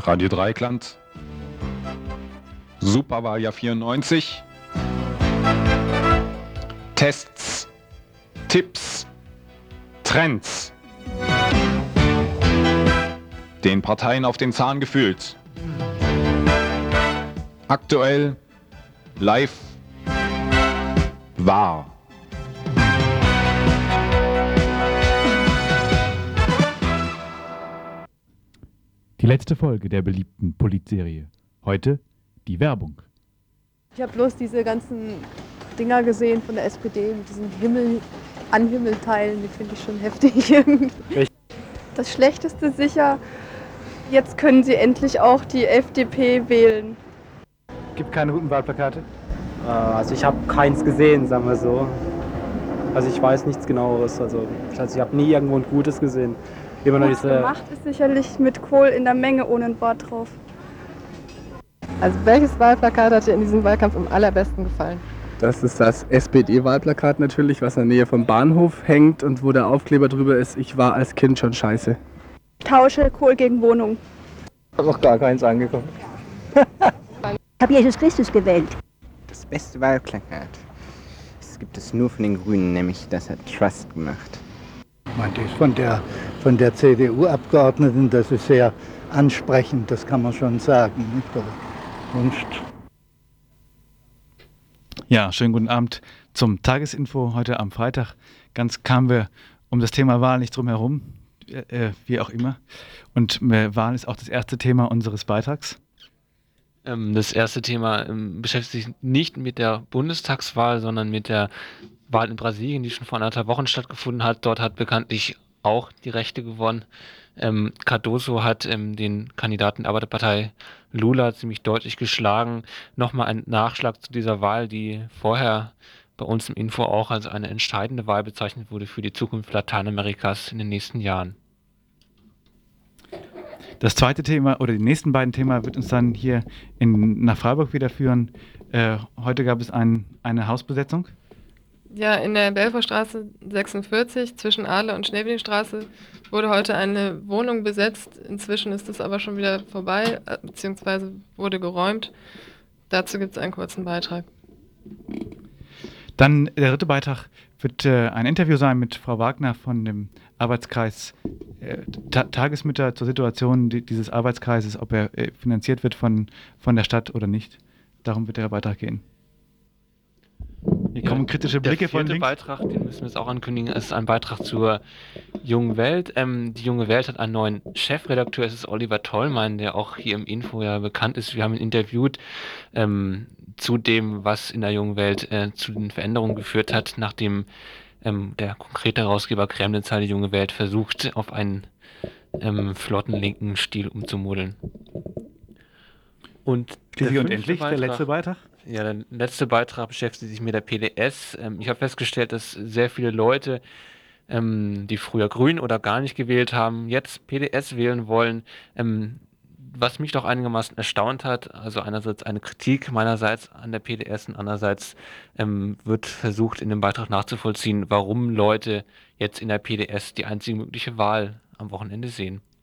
Radio Dreikland, Superwahljahr 94, Tests, Tipps, Trends, den Parteien auf den Zahn gefühlt, aktuell, live, wahr. Die letzte Folge der beliebten Politserie. Heute die Werbung. Ich habe bloß diese ganzen Dinger gesehen von der SPD mit diesen Anhimmelteilen, die finde ich schon heftig irgendwie. Das Schlechteste sicher, jetzt können sie endlich auch die FDP wählen. Gibt keine guten Wahlplakate? Also ich habe keins gesehen, sagen wir so. Also ich weiß nichts Genaueres. Also ich habe nie irgendwo ein gutes gesehen. Immer noch Gut gemacht ist sicherlich mit Kohl in der Menge ohne ein Wort drauf. Also welches Wahlplakat hat dir in diesem Wahlkampf am allerbesten gefallen? Das ist das SPD-Wahlplakat natürlich, was in der Nähe vom Bahnhof hängt und wo der Aufkleber drüber ist, ich war als Kind schon scheiße. Tausche Kohl gegen Wohnung. Ich habe noch gar keins angekommen. Ich habe Jesus Christus gewählt. Das beste Wahlplakat. Das gibt es nur von den Grünen, nämlich das hat Trust gemacht. Das von der CDU-Abgeordneten, das ist sehr ansprechend, das kann man schon sagen. Nicht? Ja, schönen guten Abend zum Tagesinfo heute am Freitag. Ganz kamen wir um das Thema Wahl nicht drum herum, wie auch immer. Und Wahl ist auch das erste Thema unseres Beitrags. Das erste Thema beschäftigt sich nicht mit der Bundestagswahl, sondern mit der Wahl in Brasilien, die schon vor 1,5 Wochen stattgefunden hat. Dort hat bekanntlich auch die Rechte gewonnen. Cardoso hat den Kandidaten der Arbeiterpartei Lula ziemlich deutlich geschlagen. Nochmal ein Nachschlag zu dieser Wahl, die vorher bei uns im Info auch als eine entscheidende Wahl bezeichnet wurde für die Zukunft Lateinamerikas in den nächsten Jahren. Das zweite Thema oder die nächsten beiden Themen wird uns dann hier nach Freiburg wieder führen. Heute gab es eine Hausbesetzung. Ja, in der Belfortstraße 46 zwischen Adler und Schneeblingstraße wurde heute eine Wohnung besetzt. Inzwischen ist es aber schon wieder vorbei, beziehungsweise wurde geräumt. Dazu gibt es einen kurzen Beitrag. Dann der dritte Beitrag wird ein Interview sein mit Frau Wagner von dem Arbeitskreis Tagesmütter zur Situation dieses Arbeitskreises, ob er finanziert wird von der Stadt oder nicht. Darum wird der Beitrag gehen. Hier kommen kritische Blicke von links. Der vierte Beitrag, den müssen wir jetzt auch ankündigen, ist ein Beitrag zur Jungen Welt. Die Junge Welt hat einen neuen Chefredakteur, es ist Oliver Tollmann, der auch hier im Info ja bekannt ist. Wir haben ihn interviewt zu dem, was in der Jungen Welt zu den Veränderungen geführt hat, nachdem der konkrete Herausgeber Kremnitzer die Junge Welt versucht, auf einen flotten linken Stil umzumodeln. Und endlich der letzte Beitrag? Ja, der letzte Beitrag beschäftigt sich mit der PDS. Ich habe festgestellt, dass sehr viele Leute, die früher Grün oder gar nicht gewählt haben, jetzt PDS wählen wollen. Was mich doch einigermaßen erstaunt hat, also einerseits eine Kritik meinerseits an der PDS und andererseits wird versucht in dem Beitrag nachzuvollziehen, warum Leute jetzt in der PDS die einzige mögliche Wahl am Wochenende sehen.